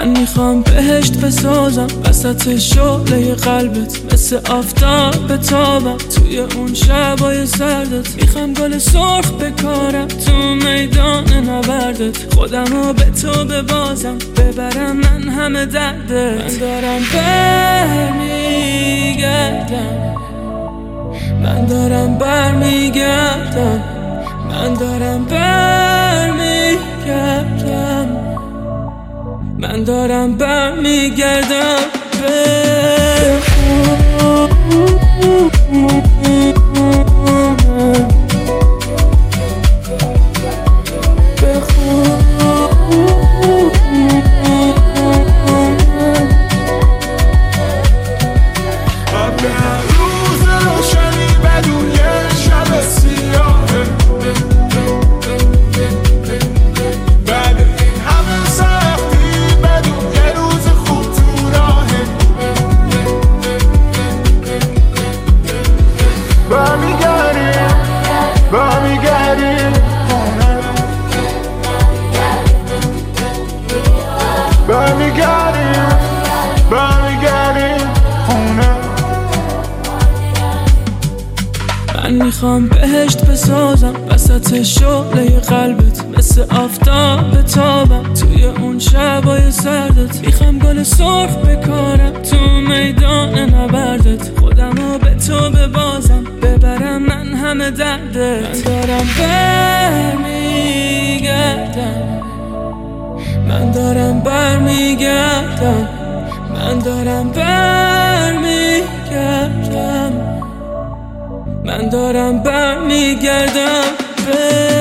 من میخوام بهشت بسازم وسط شعله قلبت، مثل آفتاب بتابم توی اون شبای سردت. میخوام گل سرخ بکارم تو میدان نبردت، خودمو به تو ببازم ببرم من همه دردت. من دارم برمیگردم، من دارم برمیگردم، من دارم برمیگردم، من دارم برمیگردم به من میخوام بهشت بسازم وسط شعله قلبت، مثل آفتاب بتابم توی اون شبای سردت. میخوام گل سرخ بکارم تو میدان نبردت، خودمو به تو ببازم ببرم من همه دردت. من دارم برمیگردم، من دارم برمیگردم، من دارم برمیگردم، من دارم برمیگردم.